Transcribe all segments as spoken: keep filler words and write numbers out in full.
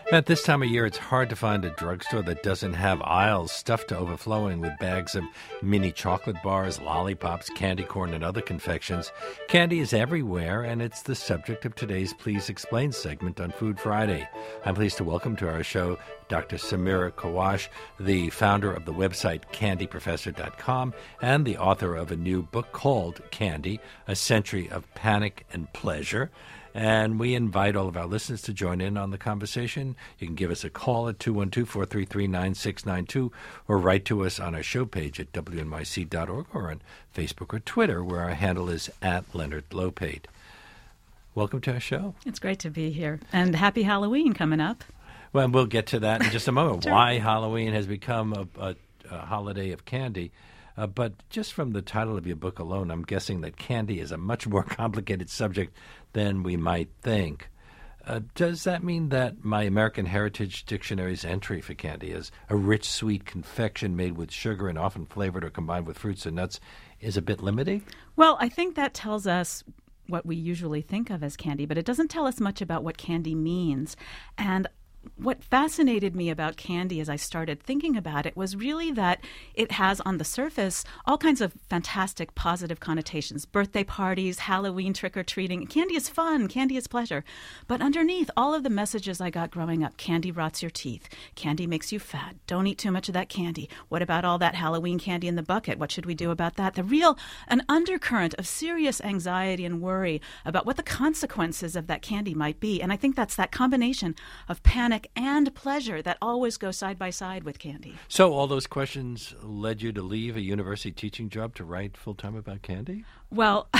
At this time of year, it's hard to find a drugstore that doesn't have aisles stuffed to overflowing with bags of mini chocolate bars, lollipops, candy corn, and other confections. Candy is everywhere, and it's the subject of today's Please Explain segment on Food Friday. I'm pleased to welcome to our show Doctor Samira Kawash, the founder of the website candy professor dot com and the author of a new book called Candy, A Century of Panic and Pleasure. And we invite all of our listeners to join in on the conversation. You can give us a call at two one two, four three three, nine six nine two or write to us on our show page at W N Y C dot org or on Facebook or Twitter, where our handle is at Leonard Lopate. Welcome to our show. It's great to be here. And happy Halloween coming up. Well, we'll get to that in just a moment, Sure. Why Halloween has become a, a, a holiday of candy. Uh, but just from the title of your book alone, I'm guessing that candy is a much more complicated subject than we might think. Uh, does that mean that my American Heritage Dictionary's entry for candy as a rich, sweet confection made with sugar and often flavored or combined with fruits and nuts is a bit limiting? Well, I think that tells us what we usually think of as candy, but it doesn't tell us much about what candy means. And what fascinated me about candy as I started thinking about it was really that it has on the surface all kinds of fantastic positive connotations. Birthday parties, Halloween trick-or-treating. Candy is fun. Candy is pleasure. But underneath all of the messages I got growing up, candy rots your teeth. Candy makes you fat. Don't eat too much of that candy. What about all that Halloween candy in the bucket? What should we do about that? The real, an undercurrent of serious anxiety and worry about what the consequences of that candy might be. And I think that's that combination of panic and pleasure that always go side by side with candy. So all those questions led you to leave a university teaching job to write full-time about candy? Well,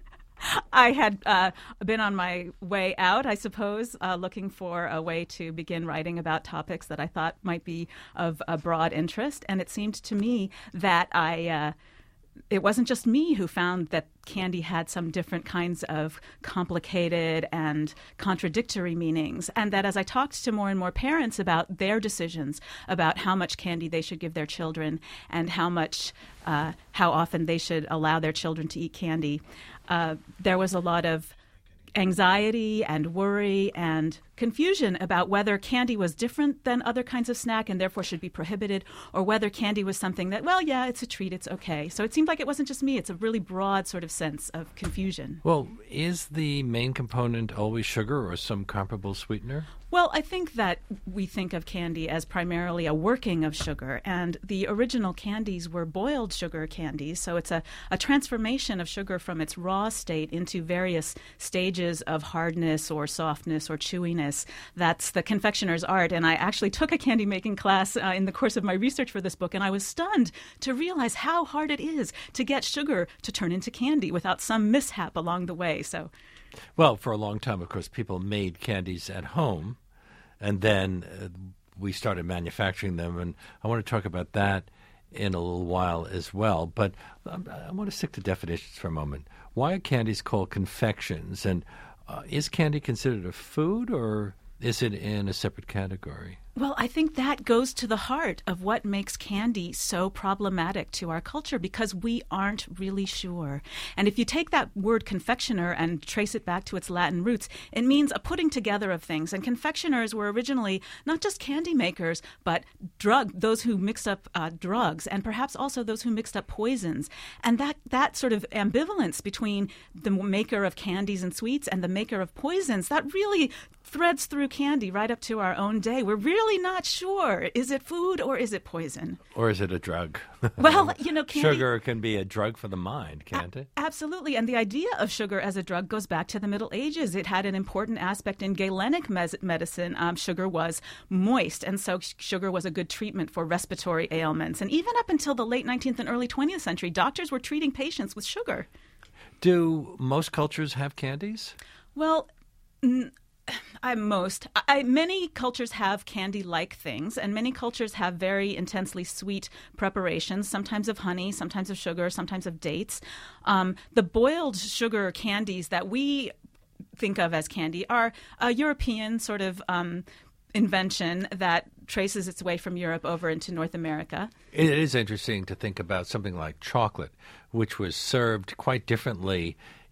I had uh, been on my way out, I suppose, uh, looking for a way to begin writing about topics that I thought might be of a broad interest. And it seemed to me that I... Uh, It wasn't just me who found that candy had some different kinds of complicated and contradictory meanings, and that as I talked to more and more parents about their decisions about how much candy they should give their children and how much, uh, how often they should allow their children to eat candy, uh, there was a lot of anxiety and worry and confusion about whether candy was different than other kinds of snack and therefore should be prohibited, or whether candy was something that, well, yeah, it's a treat, it's okay. So it seemed like it wasn't just me. It's a really broad sort of sense of confusion. Well, is the main component always sugar or some comparable sweetener? Well, I think that we think of candy as primarily a working of sugar, and the original candies were boiled sugar candies, so it's a, a transformation of sugar from its raw state into various stages of hardness or softness or chewiness. That's the confectioner's art, and I actually took a candy-making class uh, in the course of my research for this book, and I was stunned to realize how hard it is to get sugar to turn into candy without some mishap along the way. So. Well, for a long time, of course, people made candies at home, and then uh, we started manufacturing them, and I want to talk about that in a little while as well. But um, I want to stick to definitions for a moment. Why are candies called confections, and uh, is candy considered a food, or is it in a separate category? Well, I think that goes to the heart of what makes candy so problematic to our culture, because we aren't really sure. And if you take that word confectioner and trace it back to its Latin roots, it means a putting together of things. And confectioners were originally not just candy makers, but drug those who mixed up uh, drugs, and perhaps also those who mixed up poisons. And that, that sort of ambivalence between the maker of candies and sweets and the maker of poisons, that really threads through candy right up to our own day. We're really not sure. Is it food or is it poison? Or is it a drug? Well, you know, candy... Sugar can be a drug for the mind, can't a- it? Absolutely. And the idea of sugar as a drug goes back to the Middle Ages. It had an important aspect in Galenic mes- medicine. Um, sugar was moist, and so sh- sugar was a good treatment for respiratory ailments. And even up until the late nineteenth and early twentieth century, doctors were treating patients with sugar. Do most cultures have candies? Well... N- I most. I, many cultures have candy-like things, and many cultures have very intensely sweet preparations, sometimes of honey, sometimes of sugar, sometimes of dates. Um, the boiled sugar candies that we think of as candy are a European sort of um, invention that traces its way from Europe over into North America. It is interesting to think about something like chocolate, which was served quite differently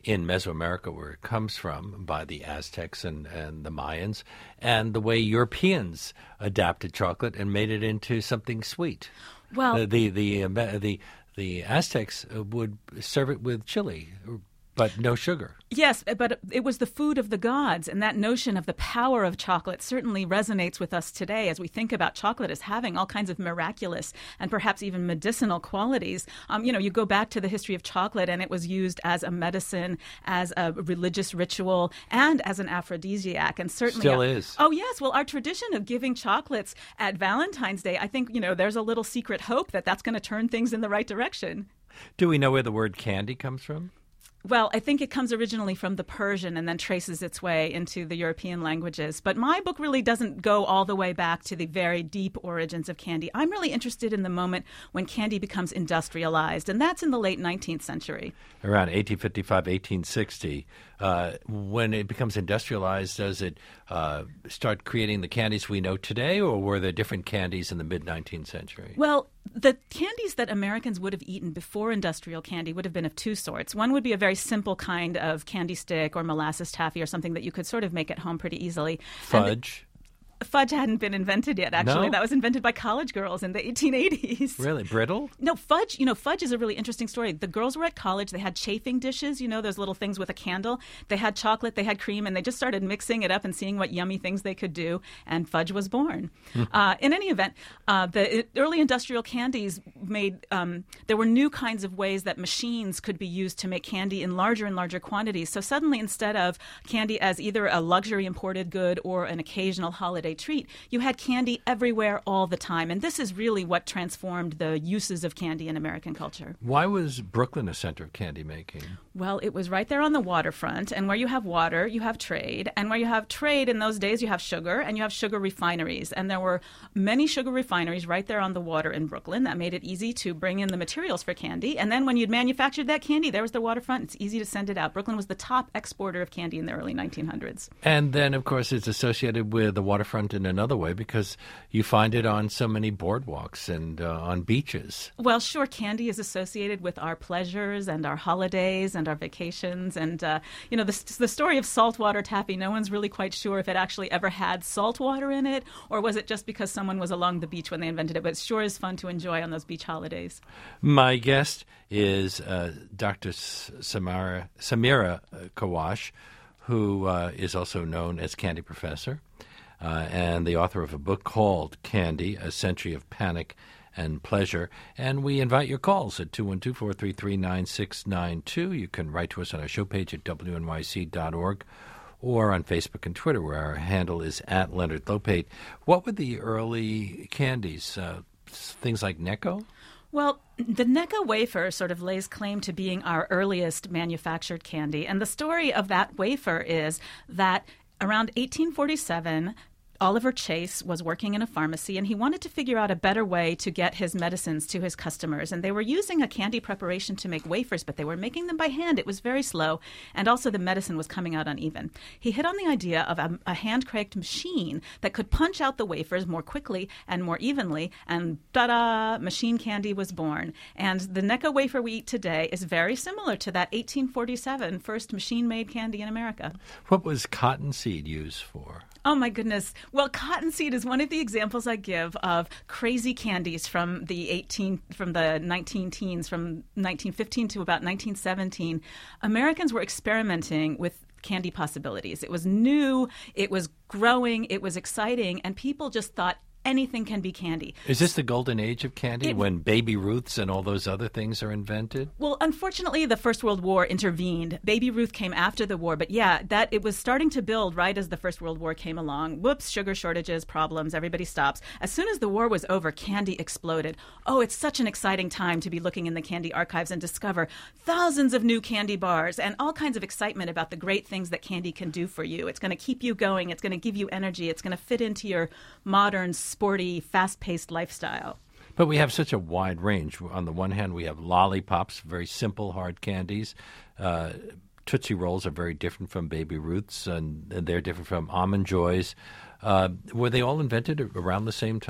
in Mesoamerica, where it comes from, by the Aztecs and, and the Mayans, and the way Europeans adapted chocolate and made it into something sweet. Well, Uh, the the uh, the the Aztecs uh, would serve it with chili, but no sugar. yes, but it was the food of the gods, and that notion of the power of chocolate certainly resonates with us today as we think about chocolate as having all kinds of miraculous and perhaps even medicinal qualities. Um, you know, you go back to the history of chocolate, and it was used as a medicine, as a religious ritual, and as an aphrodisiac, and certainly Still uh, is. Oh yes, well, our tradition of giving chocolates at Valentine's Day, I think you know, there's a little secret hope that that's going to turn things in the right direction. Do we know where the word candy comes from? Well, I think it comes originally from the Persian and then traces its way into the European languages. But my book really doesn't go all the way back to the very deep origins of candy. I'm really interested in the moment when candy becomes industrialized, and that's in the late nineteenth century. Around eighteen fifty-five, eighteen sixty. Uh, when it becomes industrialized, does it uh, start creating the candies we know today, or were there different candies in the mid-nineteenth century? Well, the candies that Americans would have eaten before industrial candy would have been of two sorts. One would be a very simple kind of candy stick or molasses taffy or something that you could sort of make at home pretty easily. Fudge. Fudge hadn't been invented yet, actually. No? That was invented by college girls in the eighteen eighties. Really? Brittle? No, fudge, you know, fudge is a really interesting story. The girls were at college. They had chafing dishes, you know, those little things with a candle. They had chocolate, they had cream, and they just started mixing it up and seeing what yummy things they could do, and fudge was born. uh, in any event, uh, the early industrial candies made, um, there were new kinds of ways that machines could be used to make candy in larger and larger quantities. So suddenly, instead of candy as either a luxury imported good or an occasional holiday treat, you had candy everywhere all the time. And this is really what transformed the uses of candy in American culture. Why was Brooklyn a center of candy making? Well, it was right there on the waterfront. And where you have water, you have trade. And where you have trade in those days, you have sugar, and you have sugar refineries. And there were many sugar refineries right there on the water in Brooklyn. That made it easy to bring in the materials for candy. And then when you'd manufactured that candy, there was the waterfront. It's easy to send it out. Brooklyn was the top exporter of candy in the early nineteen hundreds. And then, of course, it's associated with the waterfront in another way because you find it on so many boardwalks and uh, on beaches. Well, sure, candy is associated with our pleasures and our holidays and our vacations. And, uh, you know, the, the story of saltwater taffy, no one's really quite sure if it actually ever had salt water in it, or was it just because someone was along the beach when they invented it. But it sure is fun to enjoy on those beach holidays. My guest is uh, Doctor Samara, Samira Kawash, who uh, is also known as Candy Professor, uh, and the author of a book called Candy, A Century of Panic and Pleasure. And we invite your calls at two one two, four three three, nine six nine two. You can write to us on our show page at W N Y C dot org or on Facebook and Twitter, where our handle is at Leonard Lopate. What were the early candies? Uh, things like Necco? Well, the Necco wafer sort of lays claim to being our earliest manufactured candy. And the story of that wafer is that around eighteen forty-seven, Oliver Chase was working in a pharmacy, and he wanted to figure out a better way to get his medicines to his customers. And they were using a candy preparation to make wafers, but they were making them by hand. It was very slow, and also the medicine was coming out uneven. He hit on the idea of a, a hand-cranked machine that could punch out the wafers more quickly and more evenly, and ta-da, machine candy was born. And the Necco wafer we eat today is very similar to that eighteen forty-seven first machine-made candy in America. What was cottonseed used for? Oh, my goodness. Well, cottonseed is one of the examples I give of crazy candies from the eighteen, from the nineteen teens, from nineteen fifteen to about nineteen seventeen. Americans were experimenting with candy possibilities. It was new, it was growing, it was exciting, and people just thought anything can be candy. Is this the golden age of candy, It- when Baby Ruths and all those other things are invented? Well, unfortunately, the First World War intervened. Baby Ruth came after the war, but yeah, that it was starting to build right as the First World War came along. Whoops, sugar shortages, problems, everybody stops. As soon as the war was over, candy exploded. Oh, it's such an exciting time to be looking in the candy archives and discover thousands of new candy bars and all kinds of excitement about the great things that candy can do for you. It's going to keep you going. It's going to give you energy. It's going to fit into your modern, sporty, fast-paced lifestyle. But we have such a wide range. On the one hand, we have lollipops, very simple, hard candies. Uh, Tootsie Rolls are very different from Baby Ruths, and, and they're different from Almond Joys. Uh, were they all invented around the same time?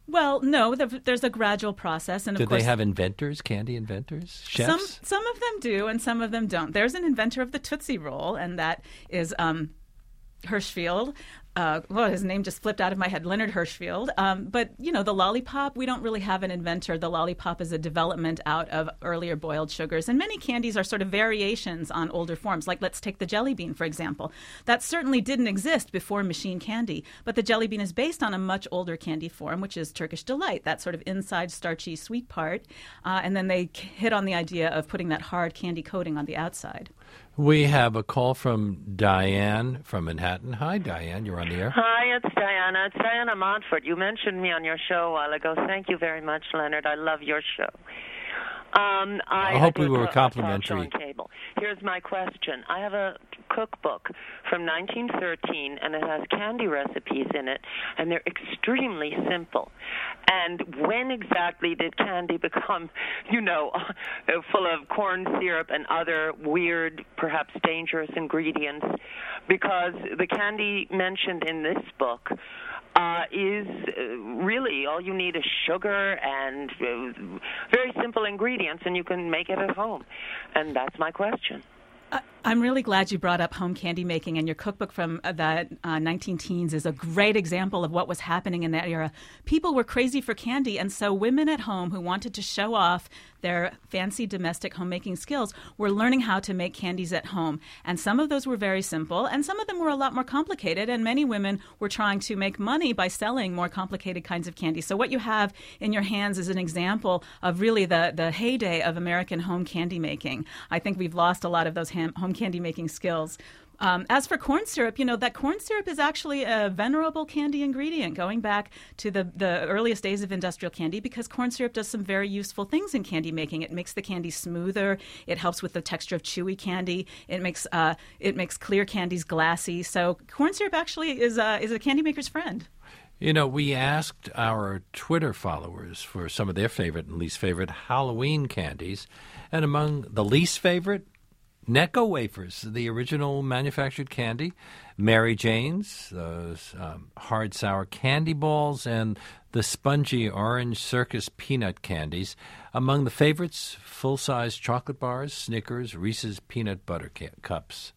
Well, no, the, there's a gradual process. And of Do course, they have inventors, candy inventors, chefs? Some, some of them do, and some of them don't. There's an inventor of the Tootsie Roll, and that is um, Hirschfield. Uh, well, his name just flipped out of my head, Leonard Hirschfield. Um, but, you know, the lollipop, we don't really have an inventor. The lollipop is a development out of earlier boiled sugars. And many candies are sort of variations on older forms. Like, let's take the jelly bean, for example. That certainly didn't exist before machine candy. But the jelly bean is based on a much older candy form, which is Turkish Delight, that sort of inside starchy sweet part. Uh, and then they hit on the idea of putting that hard candy coating on the outside. We have a call from Diane from Manhattan. Hi, Diane. You're on the air. Hi, it's Diana. It's Diana Montfort. You mentioned me on your show a while ago. Thank you very much, Leonard. I love your show. Um, I, I hope I we were a, complimentary. A talk show on cable. Here's my question. I have a cookbook from nineteen thirteen, and it has candy recipes in it, and they're extremely simple. And when exactly did candy become, you know, full of corn syrup and other weird, perhaps dangerous ingredients? Because the candy mentioned in this book Uh, is uh, really all you need is sugar and uh, very simple ingredients, and you can make it at home. And that's my question. Uh, I'm really glad you brought up home candy making, and your cookbook from uh, the uh, nineteen teens is a great example of what was happening in that era. People were crazy for candy, and so women at home who wanted to show off their fancy domestic homemaking skills were learning how to make candies at home. And some of those were very simple, and some of them were a lot more complicated, and many women were trying to make money by selling more complicated kinds of candy. So what you have in your hands is an example of really the, the heyday of American home candy making. I think we've lost a lot of those ham- home candy making skills. Um, as for corn syrup, you know, that corn syrup is actually a venerable candy ingredient going back to the, the earliest days of industrial candy, because corn syrup does some very useful things in candy making. It makes the candy smoother. It helps with the texture of chewy candy. It makes uh, it makes clear candies glassy. So corn syrup actually is a, is a candy maker's friend. You know, we asked our Twitter followers for some of their favorite and least favorite Halloween candies, and among the least favorite, Necco wafers, the original manufactured candy, Mary Jane's, those um, hard sour candy balls, and the spongy orange circus peanut candies. Among the favorites, full-size chocolate bars, Snickers, Reese's peanut butter ca- cups.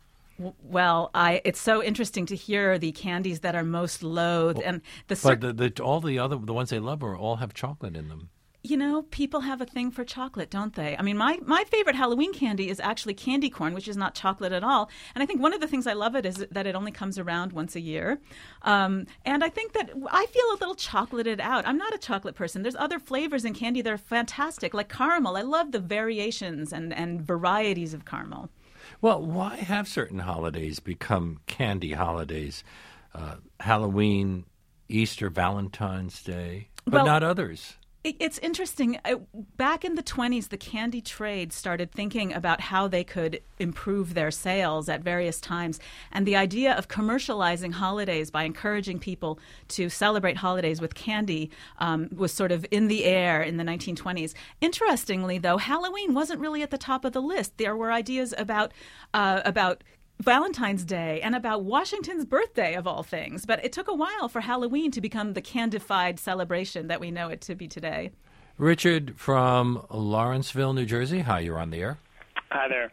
Well, I it's so interesting to hear the candies that are most loathed, well, and the, cir- but the, the all the other the ones they love are all have chocolate in them. You know, people have a thing for chocolate, don't they? I mean, my, my favorite Halloween candy is actually candy corn, which is not chocolate at all. And I think one of the things I love it is that it only comes around once a year. Um, and I think that I feel a little chocolated out. I'm not a chocolate person. There's other flavors in candy that are fantastic, like caramel. I love the variations and, and varieties of caramel. Well, why have certain holidays become candy holidays? Uh, Halloween, Easter, Valentine's Day, but well, not others. It's interesting. Back in the twenties, the candy trade started thinking about how they could improve their sales at various times. And the idea of commercializing holidays by encouraging people to celebrate holidays with candy um, was sort of in the air in the nineteen twenties. Interestingly, though, Halloween wasn't really at the top of the list. There were ideas about uh, about Valentine's Day and about Washington's birthday, of all things. But it took a while for Halloween to become the candified celebration that we know it to be today. Richard from Lawrenceville, New Jersey. Hi, you're on the air. Hi there.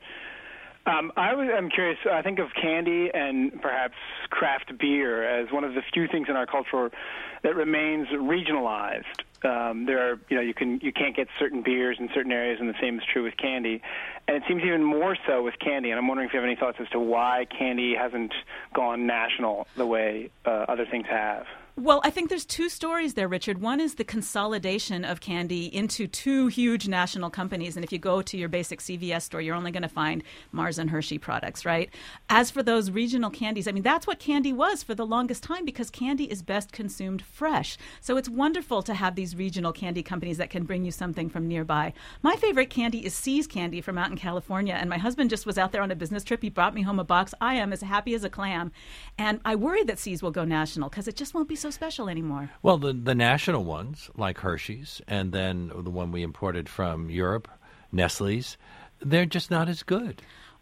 Um, I was, I'm curious, I think of candy and perhaps craft beer as one of the few things in our culture that remains regionalized. Um, there are, you know, you can you can't get certain beers in certain areas, and the same is true with candy. And it seems even more so with candy. And I'm wondering if you have any thoughts as to why candy hasn't gone national the way uh, other things have. Well, I think there's two stories there, Richard. One is the consolidation of candy into two huge national companies. And if you go to your basic C V S store, you're only going to find Mars and Hershey products, right? As for those regional candies, I mean, that's what candy was for the longest time, because candy is best consumed fresh. So it's wonderful to have these regional candy companies that can bring you something from nearby. My favorite candy is See's candy from out in California. And my husband just was out there on a business trip. He brought me home a box. I am as happy as a clam. And I worry that See's will go national because it just won't be so special anymore. Well, the the national ones, like Hershey's, and then the one we imported from Europe, Nestle's, they're just not as good.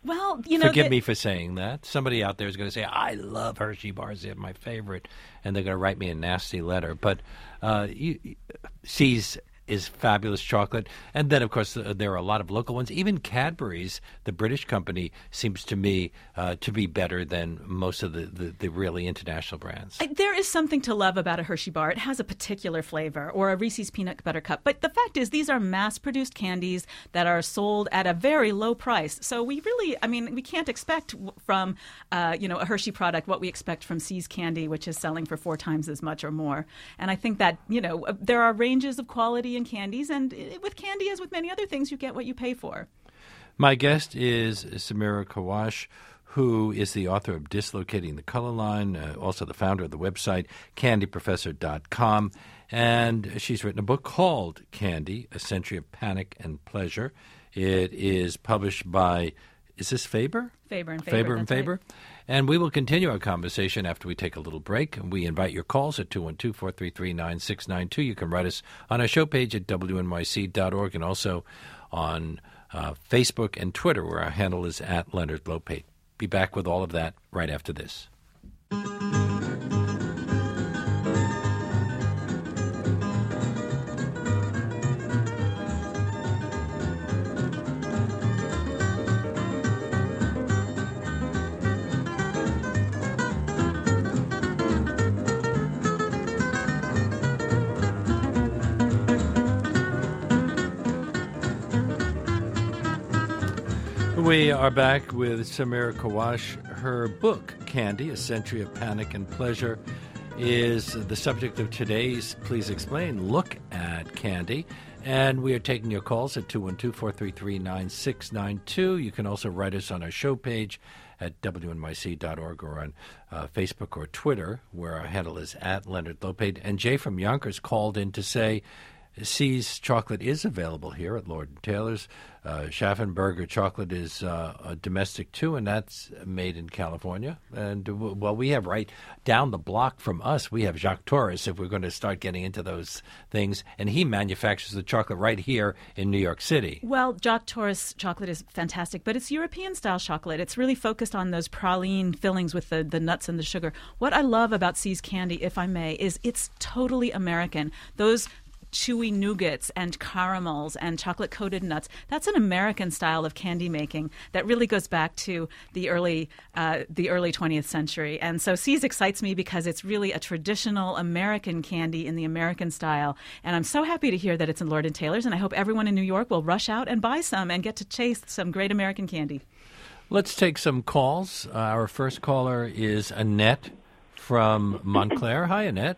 Well, you know, forgive the, me for saying that. Somebody out there is going to say, I love Hershey bars. They're my favorite. And they're going to write me a nasty letter. But uh, you, See's is fabulous chocolate. And then, of course, uh, there are a lot of local ones. Even Cadbury's, the British company, seems to me uh, to be better than most of the, the, the really international brands. There is something to love about a Hershey bar. It has a particular flavor, or a Reese's Peanut Butter Cup. But the fact is, these are mass-produced candies that are sold at a very low price. So we really, I mean, we can't expect from, uh, you know, a Hershey product what we expect from See's candy, which is selling for four times as much or more. And I think that, you know, there are ranges of quality in candies, and with candy, as with many other things, you get what you pay for. My guest is Samira Kawash, who is the author of Dislocating the Color Line, uh, also the founder of the website candy professor dot com, and she's written a book called Candy, A Century of Panic and Pleasure. It is published by, is this Faber? Faber and Faber. Faber and Faber. Right. And we will continue our conversation after we take a little break. And we invite your calls at two one two, four three three, nine six nine two. You can write us on our show page at W N Y C dot org and also on uh, Facebook and Twitter, where our handle is at Leonard Lopate. Be back with all of that right after this. We are back with Samira Kawash. Her book, Candy, A Century of Panic and Pleasure, is the subject of today's Please Explain look at candy. And we are taking your calls at two one two, four three three, nine six nine two. You can also write us on our show page at W N Y C dot org or on uh, Facebook or Twitter, where our handle is at Leonard Lopate. And Jay from Yonkers called in to say See's chocolate is available here at Lord and Taylor's. Uh, Schaffenberger chocolate is uh, a domestic too, and that's made in California. And uh, well, we have right down the block from us, we have Jacques Torres. If we're going to start getting into those things, and he manufactures the chocolate right here in New York City. Well, Jacques Torres chocolate is fantastic, but it's European style chocolate. It's really focused on those praline fillings with the, the nuts and the sugar. What I love about See's candy, if I may, is it's totally American. Those chewy nougats and caramels and chocolate-coated nuts. That's an American style of candy making that really goes back to the early uh, the early twentieth century. And so See's excites me because it's really a traditional American candy in the American style. And I'm so happy to hear that it's in Lord and Taylor's, and I hope everyone in New York will rush out and buy some and get to taste some great American candy. Let's take some calls. Uh, our first caller is Annette from Montclair. Hi, Annette.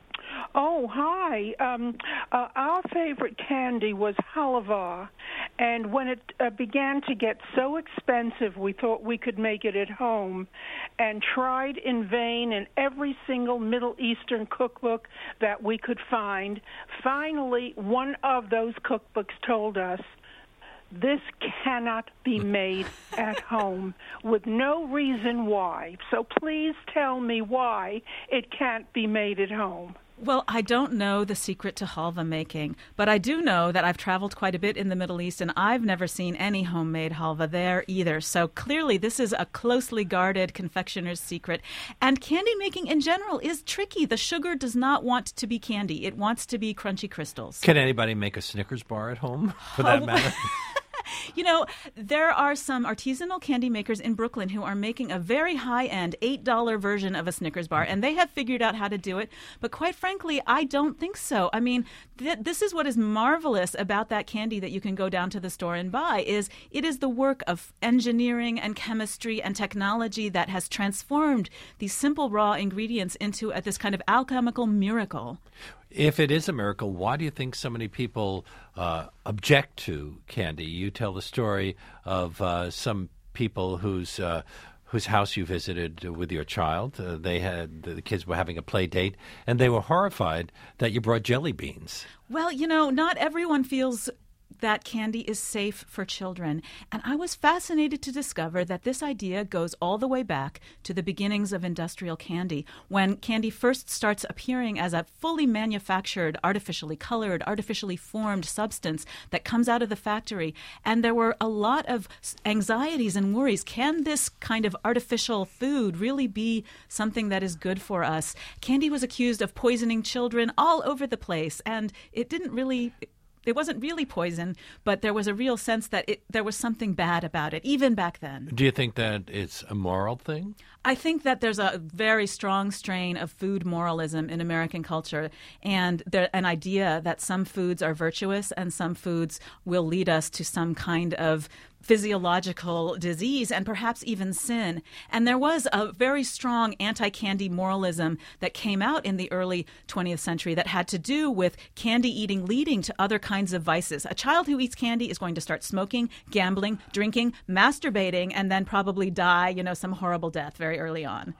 Oh, hi. Um, uh, our favorite candy was halva, and when it uh, began to get so expensive, we thought we could make it at home and tried in vain in every single Middle Eastern cookbook that we could find. Finally, one of those cookbooks told us, this cannot be made at home, with no reason why. So please tell me why it can't be made at home. Well, I don't know the secret to halva making, but I do know that I've traveled quite a bit in the Middle East, and I've never seen any homemade halva there either. So clearly this is a closely guarded confectioner's secret. And candy making in general is tricky. The sugar does not want to be candy. It wants to be crunchy crystals. Can anybody make a Snickers bar at home, for that Oh. matter? You know, there are some artisanal candy makers in Brooklyn who are making a very high-end eight dollar version of a Snickers bar, and they have figured out how to do it. But quite frankly, I don't think so. I mean, th- this is what is marvelous about that candy that you can go down to the store and buy, is it is the work of engineering and chemistry and technology that has transformed these simple raw ingredients into uh, this kind of alchemical miracle. If it is a miracle, why do you think so many people uh, object to candy? You tell the story of uh, some people whose uh, whose house you visited with your child. Uh, they had the kids were having a play date, and they were horrified that you brought jelly beans. Well, you know, not everyone feels that candy is safe for children. And I was fascinated to discover that this idea goes all the way back to the beginnings of industrial candy, when candy first starts appearing as a fully manufactured, artificially colored, artificially formed substance that comes out of the factory. And there were a lot of anxieties and worries. Can this kind of artificial food really be something that is good for us? Candy was accused of poisoning children all over the place, and it didn't really... It wasn't really poison, but there was a real sense that it, there was something bad about it, even back then. Do you think that it's a moral thing? I think that there's a very strong strain of food moralism in American culture, and there, an idea that some foods are virtuous and some foods will lead us to some kind of physiological disease and perhaps even sin. And there was a very strong anti-candy moralism that came out in the early twentieth century that had to do with candy eating leading to other kinds of vices. A child who eats candy is going to start smoking, gambling, drinking, masturbating, and then probably die, you know, some horrible death very early on.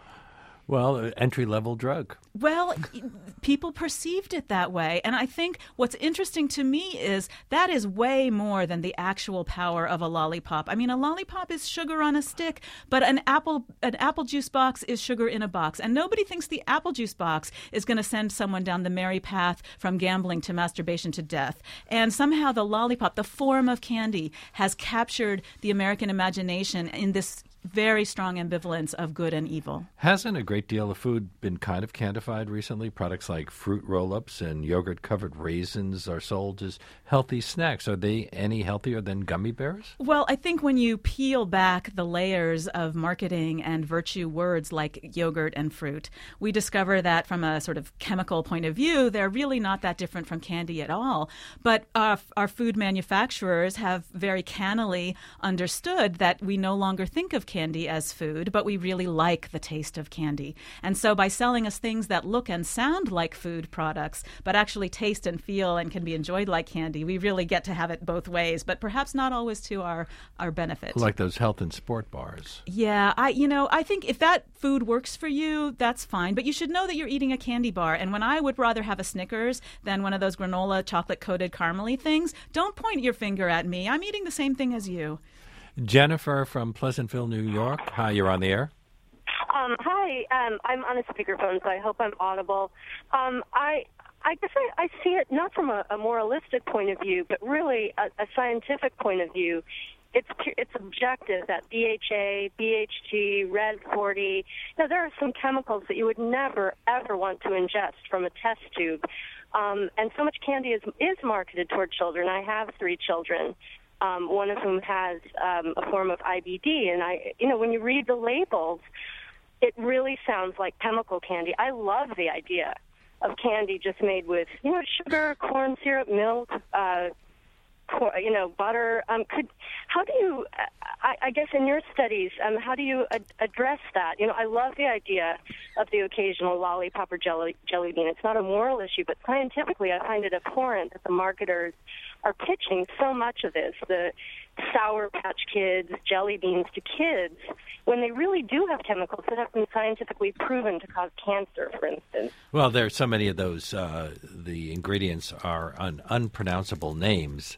Well, entry-level drug. Well, people perceived it that way. And I think what's interesting to me is that is way more than the actual power of a lollipop. I mean, a lollipop is sugar on a stick, but an apple an apple juice box is sugar in a box. And nobody thinks the apple juice box is going to send someone down the merry path from gambling to masturbation to death. And somehow the lollipop, the form of candy, has captured the American imagination in this very strong ambivalence of good and evil. Hasn't a great deal of food been kind of candified recently? Products like fruit roll-ups and yogurt-covered raisins are sold as healthy snacks. Are they any healthier than gummy bears? Well, I think when you peel back the layers of marketing and virtue words like yogurt and fruit, we discover that from a sort of chemical point of view, they're really not that different from candy at all. But uh, our food manufacturers have very cannily understood that we no longer think of candy as food, but we really like the taste of candy. And so by selling us things that look and sound like food products, but actually taste and feel and can be enjoyed like candy, we really get to have it both ways, but perhaps not always to our, our benefit. Like those health and sport bars. Yeah, I you know, I think if that food works for you, that's fine, but you should know that you're eating a candy bar. And when I would rather have a Snickers than one of those granola chocolate-coated caramely things, don't point your finger at me. I'm eating the same thing as you. Jennifer from Pleasantville, New York. Hi, you're on the air. Um, hi, um, I'm on a speakerphone, so I hope I'm audible. Um, I I guess I, I see it not from a, a moralistic point of view, but really a, a scientific point of view. It's it's objective that B H A, B H T, Red forty, now there are some chemicals that you would never, ever want to ingest from a test tube. Um, and so much candy is is marketed toward children. I have three children. Um, one of whom has um, a form of I B D, and I, you know, when you read the labels, it really sounds like chemical candy. I love the idea of candy just made with, you know, sugar, corn syrup, milk, uh, cor- you know, butter. Um, could how do you? I, I guess in your studies, um, how do you ad- address that? You know, I love the idea of the occasional lollipop or jelly jelly bean. It's not a moral issue, but scientifically, I find it abhorrent that the marketers are pitching so much of this, the Sour Patch Kids, jelly beans to kids, when they really do have chemicals that have been scientifically proven to cause cancer, for instance. Well, there are so many of those. Uh, the ingredients are un- unpronounceable names.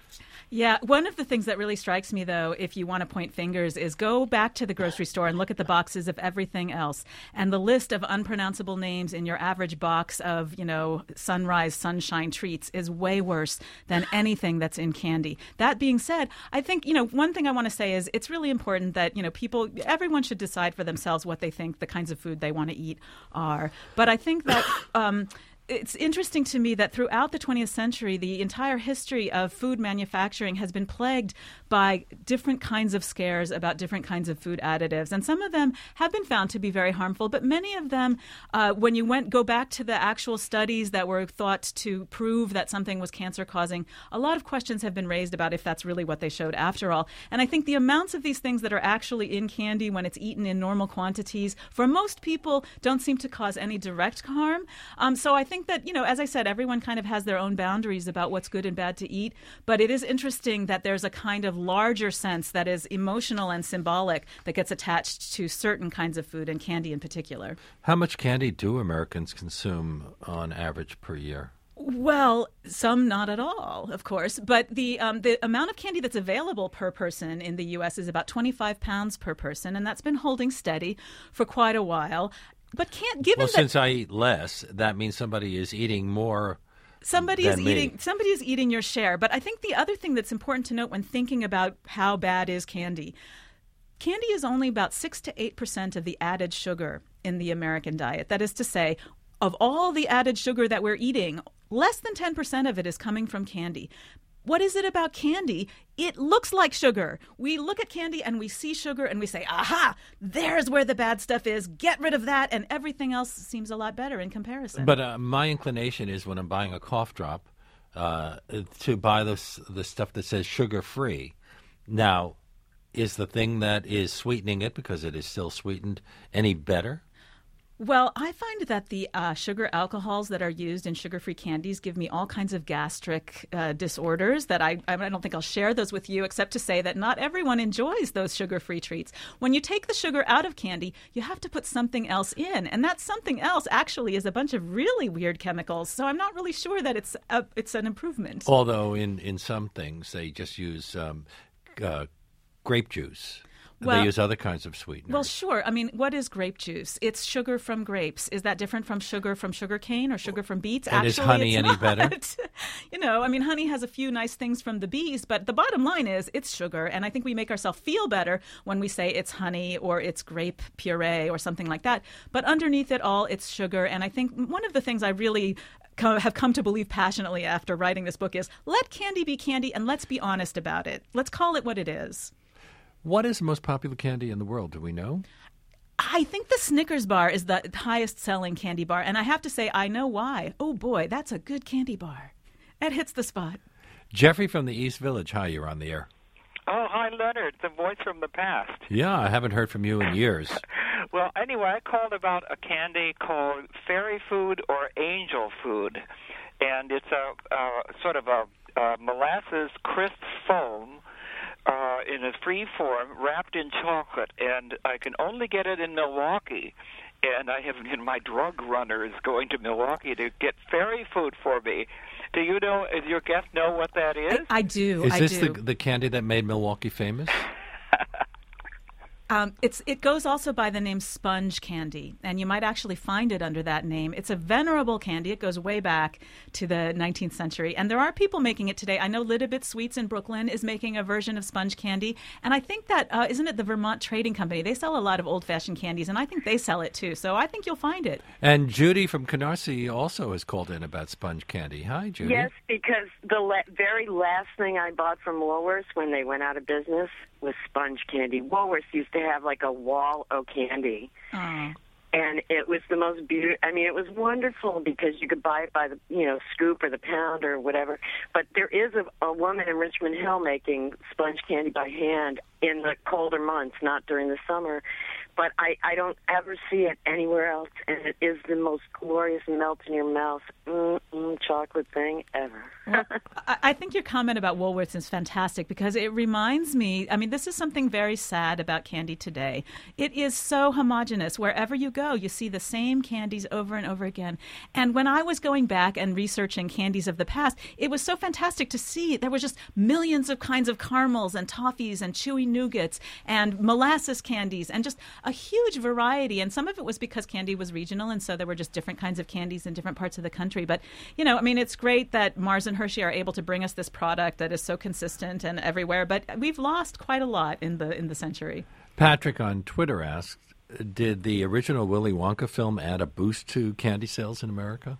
Yeah, one of the things that really strikes me, though, if you want to point fingers, is go back to the grocery store and look at the boxes of everything else. And the list of unpronounceable names in your average box of, you know, Sunrise Sunshine treats is way worse than anything that's in candy. That being said, I think, you know, one thing I want to say is it's really important that, you know, people, everyone should decide for themselves what they think the kinds of food they want to eat are. But I think that... Um, It's interesting to me that throughout the twentieth century, the entire history of food manufacturing has been plagued by different kinds of scares about different kinds of food additives. And some of them have been found to be very harmful, but many of them, uh, when you went go back to the actual studies that were thought to prove that something was cancer-causing, a lot of questions have been raised about if that's really what they showed after all. And I think the amounts of these things that are actually in candy when it's eaten in normal quantities, for most people, don't seem to cause any direct harm. Um, so I think I think that, you know, as I said, everyone kind of has their own boundaries about what's good and bad to eat. But it is interesting that there's a kind of larger sense that is emotional and symbolic that gets attached to certain kinds of food, and candy in particular. How much candy do Americans consume on average per year? Well, some not at all, of course. But the um, the amount of candy that's available per person in the U S is about twenty-five pounds per person, and that's been holding steady for quite a while. But can't given well, that since I eat less, that means somebody is eating more. Somebody is than me. eating. Somebody is eating your share. But I think the other thing that's important to note when thinking about how bad is candy, candy is only about six to eight percent of the added sugar in the American diet. That is to say, of all the added sugar that we're eating, less than ten percent of it is coming from candy. What is it about candy? It looks like sugar. We look at candy and we see sugar and we say, aha, there's where the bad stuff is. Get rid of that. And everything else seems a lot better in comparison. But uh, my inclination is when I'm buying a cough drop uh, to buy this, the stuff that says sugar-free. Now, is the thing that is sweetening it, because it is still sweetened, any better? Well, I find that the uh, sugar alcohols that are used in sugar-free candies give me all kinds of gastric uh, disorders that I, I don't think I'll share those with you, except to say that not everyone enjoys those sugar-free treats. When you take the sugar out of candy, you have to put something else in, and that something else actually is a bunch of really weird chemicals, so I'm not really sure that it's a, it's an improvement. Although in, in some things they just use um, uh, grape juice. Well, they use other kinds of sweeteners. Well, sure. I mean, what is grape juice? It's sugar from grapes. Is that different from sugar from sugar cane or sugar from beets? And Actually, is honey it's any not. better? You know, I mean, honey has a few nice things from the bees, but the bottom line is it's sugar. And I think we make ourselves feel better when we say it's honey or it's grape puree or something like that. But underneath it all, it's sugar. And I think one of the things I really have come to believe passionately after writing this book is let candy be candy and let's be honest about it. Let's call it what it is. What is the most popular candy in the world? Do we know? I think the Snickers bar is the highest selling candy bar. And I have to say, I know why. Oh, boy, that's a good candy bar. It hits the spot. Jeffrey from the East Village. Hi, you're on the air. Oh, hi, Leonard, the voice from the past. Yeah, I haven't heard from you in years. Well, anyway, I called about a candy called Fairy Food or Angel Food. And it's a uh, sort of a uh, molasses crisp foam Uh, in a free form, wrapped in chocolate, and I can only get it in Milwaukee. And I have in my drug runner is going to Milwaukee to get fairy food for me. Do you know? Does your guest know what that is? I, I do. Is I this do. the the candy that made Milwaukee famous? Um, it's it goes also by the name sponge candy, and you might actually find it under that name. It's a venerable candy. It goes way back to the nineteenth century, and there are people making it today. I know Little Bit Sweets in Brooklyn is making a version of sponge candy, and I think that uh, isn't it the Vermont Trading Company? They sell a lot of old-fashioned candies, and I think they sell it too. So I think you'll find it. And Judy from Canarsie also has called in about sponge candy. Hi, Judy. Yes, because the la- very last thing I bought from Woolworths when they went out of business was sponge candy. Woolworths used to have like a wall of candy. Oh. And it was the most beautiful. I mean, it was wonderful because you could buy it by the, you know, scoop or the pound or whatever. But there is a, a woman in Richmond Hill making sponge candy by hand in the colder months, not during the summer. But I, I don't ever see it anywhere else, and it is the most glorious melt-in-your-mouth mm-mm, chocolate thing ever. Well, I, I think your comment about Woolworths is fantastic because it reminds me, I mean, this is something very sad about candy today. It is so homogenous. Wherever you go, you see the same candies over and over again. And when I was going back and researching candies of the past, it was so fantastic to see there were just millions of kinds of caramels and toffees and chewy nougats and molasses candies and just a huge variety. And some of it was because candy was regional, and so there were just different kinds of candies in different parts of the country. But, you know, I mean, it's great that Mars and Hershey are able to bring us this product that is so consistent and everywhere. But we've lost quite a lot in the in the century. Patrick on Twitter asked, did the original Willy Wonka film add a boost to candy sales in America?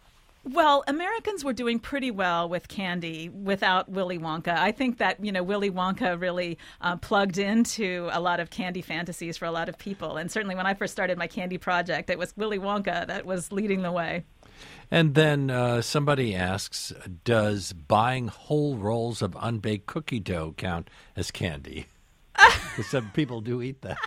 Well, Americans were doing pretty well with candy without Willy Wonka. I think that, you know, Willy Wonka really uh, plugged into a lot of candy fantasies for a lot of people. And certainly when I first started my candy project, it was Willy Wonka that was leading the way. And then uh, somebody asks, does buying whole rolls of unbaked cookie dough count as candy? Because some people do eat that.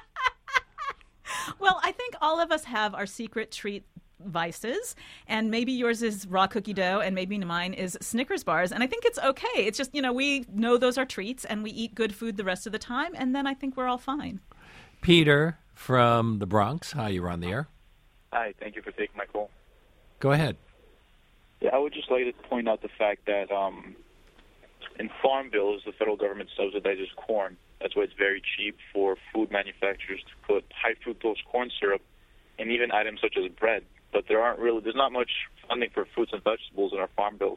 Well, I think all of us have our secret treat vices, and maybe yours is raw cookie dough and maybe mine is Snickers bars, and I think it's okay. It's just, you know, we know those are treats and we eat good food the rest of the time, and then I think we're all fine. Peter from the Bronx. Hi, you're on the air. Hi, thank you for taking my call. Go ahead. Yeah, I would just like to point out the fact that um, in farm bills, the federal government subsidizes corn. That's why it's very cheap for food manufacturers to put high fructose corn syrup in even items such as bread. But there aren't really, there's not much funding for fruits and vegetables in our farm bills.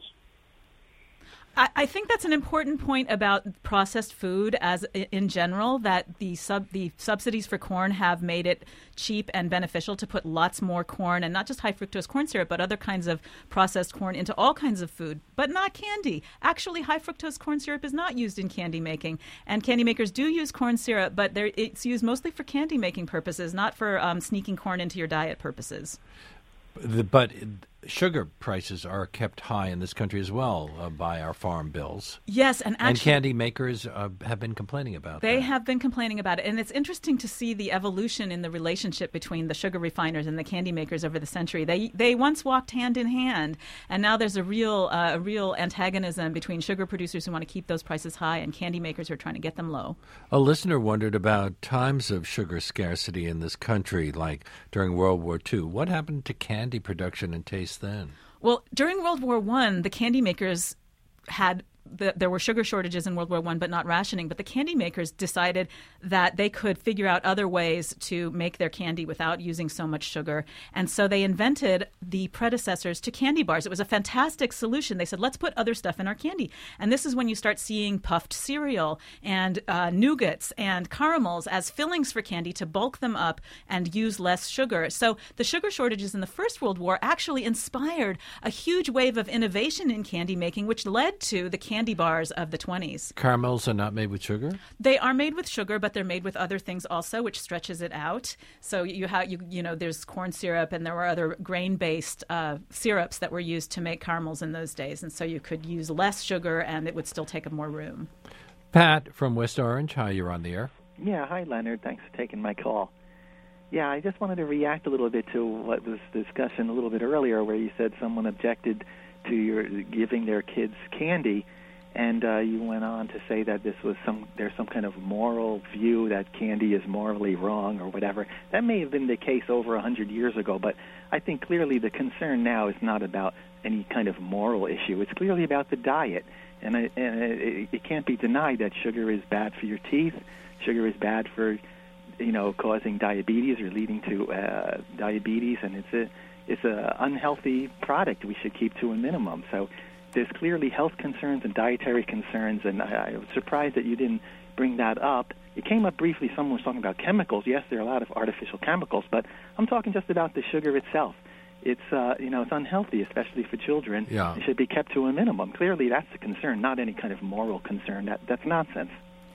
I, I think that's an important point about processed food as in general, that the sub the subsidies for corn have made it cheap and beneficial to put lots more corn, and not just high fructose corn syrup, but other kinds of processed corn into all kinds of food, but not candy. Actually, high fructose corn syrup is not used in candy making, and candy makers do use corn syrup, but it's used mostly for candy making purposes, not for um, sneaking corn into your diet purposes. The, but sugar prices are kept high in this country as well uh, by our farm bills. Yes, and actually, and candy makers uh, have been complaining about they that. They have been complaining about it, and it's interesting to see the evolution in the relationship between the sugar refiners and the candy makers over the century. They they once walked hand in hand, and now there's a real uh, a real antagonism between sugar producers who want to keep those prices high and candy makers who are trying to get them low. A listener wondered about times of sugar scarcity in this country, like during World War Two. What happened to candy production and taste then? Well, during World War One, the candy makers had the, there were sugar shortages in World War One, but not rationing. But the candy makers decided that they could figure out other ways to make their candy without using so much sugar. And so they invented the predecessors to candy bars. It was a fantastic solution. They said, let's put other stuff in our candy. And this is when you start seeing puffed cereal and uh, nougats and caramels as fillings for candy to bulk them up and use less sugar. So the sugar shortages in the First World War actually inspired a huge wave of innovation in candy making, which led to the candy candy bars of the twenties. Caramels are not made with sugar? They are made with sugar, but they're made with other things also, which stretches it out. So you have you you know there's corn syrup, and there were other grain-based uh, syrups that were used to make caramels in those days, and so you could use less sugar, and it would still take up more room. Pat from West Orange, hi, you're on the air. Yeah, hi, Leonard. Thanks for taking my call. Yeah, I just wanted to react a little bit to what was discussion a little bit earlier, where you said someone objected to your giving their kids candy. And uh, you went on to say that this was some there's some kind of moral view that candy is morally wrong or whatever. That may have been the case over a hundred years ago, but I think clearly the concern now is not about any kind of moral issue. It's clearly about the diet, and, it, and it, it can't be denied that sugar is bad for your teeth. Sugar is bad for, you know, causing diabetes or leading to uh, diabetes, and it's a it's a unhealthy product we should keep to a minimum. So there's clearly health concerns and dietary concerns, and I, I was surprised that you didn't bring that up. It came up briefly. Someone was talking about chemicals. Yes, there are a lot of artificial chemicals, but I'm talking just about the sugar itself. It's uh, you know it's unhealthy, especially for children. Yeah. It should be kept to a minimum. Clearly, that's the concern, not any kind of moral concern. That that's nonsense.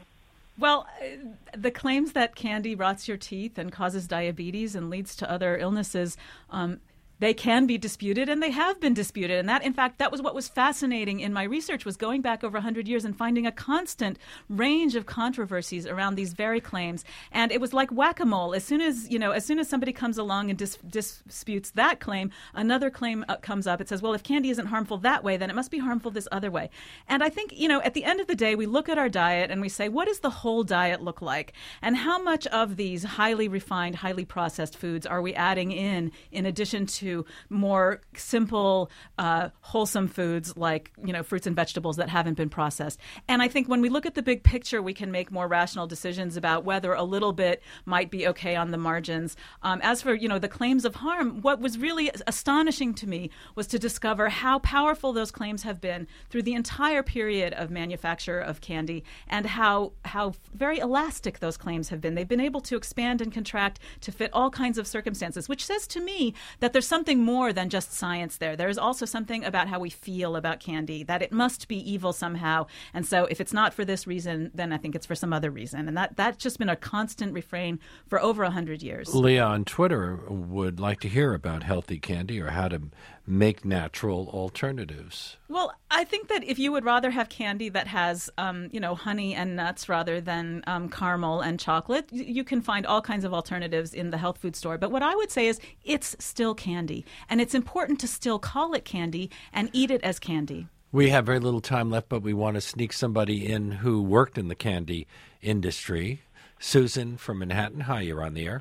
Well, the claims that candy rots your teeth and causes diabetes and leads to other illnesses, um, they can be disputed, and they have been disputed. And that, in fact, that was what was fascinating in my research, was going back over one hundred years and finding a constant range of controversies around these very claims. And it was like whack-a-mole. As soon as, you know, as soon as somebody comes along and dis- disputes that claim, another claim uh, comes up. It says, well, if candy isn't harmful that way, then it must be harmful this other way. And I think, you know, at the end of the day, we look at our diet and we say, what does the whole diet look like? And how much of these highly refined, highly processed foods are we adding in, in addition to more simple, uh, wholesome foods like, you know, fruits and vegetables that haven't been processed. And I think when we look at the big picture, we can make more rational decisions about whether a little bit might be okay on the margins. Um, as for, you know, the claims of harm, what was really astonishing to me was to discover how powerful those claims have been through the entire period of manufacture of candy, and how how very elastic those claims have been. They've been able to expand and contract to fit all kinds of circumstances, which says to me that there's something more than just science there. There is also something about how we feel about candy, that it must be evil somehow. And so if it's not for this reason, then I think it's for some other reason. And that, that's just been a constant refrain for over one hundred years. Leah on Twitter would like to hear about healthy candy or how to make natural alternatives. Well, I think that if you would rather have candy that has, um, you know, honey and nuts rather than um, caramel and chocolate, you can find all kinds of alternatives in the health food store. But what I would say is it's still candy. And it's important to still call it candy and eat it as candy. We have very little time left, but we want to sneak somebody in who worked in the candy industry. Susan from Manhattan. Hi, you're on the air.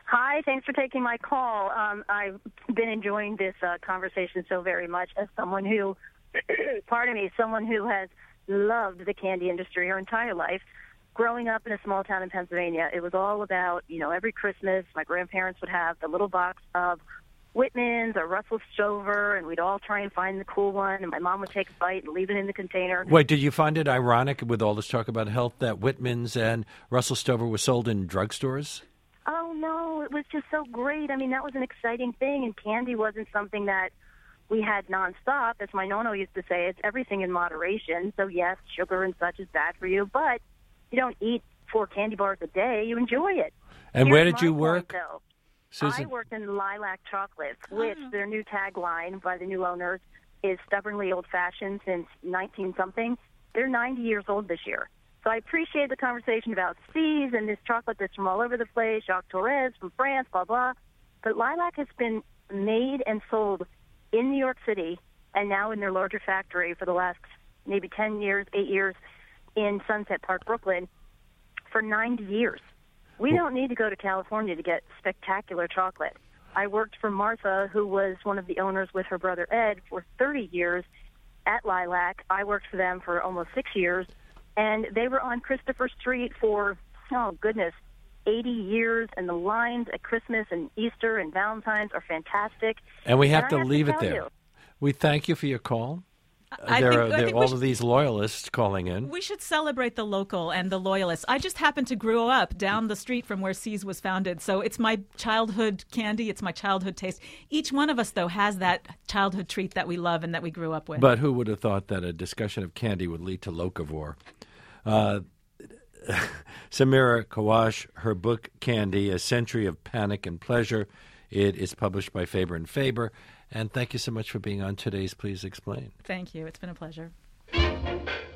Hi, thanks for taking my call. Um, I've been enjoying this uh, conversation so very much as someone who, pardon me, someone who has loved the candy industry her entire life. Growing up in a small town in Pennsylvania, it was all about, you know, every Christmas my grandparents would have the little box of Whitman's or Russell Stover, and we'd all try and find the cool one, and my mom would take a bite and leave it in the container. Wait, did you find it ironic with all this talk about health that Whitman's and Russell Stover were sold in drugstores? Oh, no, it was just so great. I mean, that was an exciting thing, and candy wasn't something that we had nonstop. As my nono used to say, it's everything in moderation. So, yes, sugar and such is bad for you, but you don't eat four candy bars a day. You enjoy it. And Here's where did my you point, work? though. Susan? I worked in Lilac Chocolates, which their new tagline by the new owners is stubbornly old-fashioned since nineteen-something. They're ninety years old this year. So I appreciate the conversation about C's and this chocolate that's from all over the place, Jacques Torres from France, blah, blah. But Lilac has been made and sold in New York City and now in their larger factory for the last maybe ten years, eight years in Sunset Park, Brooklyn, for ninety years. We don't need to go to California to get spectacular chocolate. I worked for Martha, who was one of the owners with her brother Ed, for thirty years at Lilac. I worked for them for almost six years, and they were on Christopher Street for, oh, goodness, eighty years, and the lines at Christmas and Easter and Valentine's are fantastic. And we have and to have leave to it tell there. you, We thank you for your call. I there think- are I there are think we all should- of these loyalists calling in. We should celebrate the local and the loyalists. I just happened to grow up down the street from where C's was founded, so it's my childhood candy. It's my childhood taste. Each one of us, though, has that childhood treat that we love and that we grew up with. But who would have thought that a discussion of candy would lead to locavore? Uh, Samira Kawash, her book Candy, A Century of Panic and Pleasure. It is published by Faber and Faber. And thank you so much for being on today's Please Explain. Thank you. It's been a pleasure.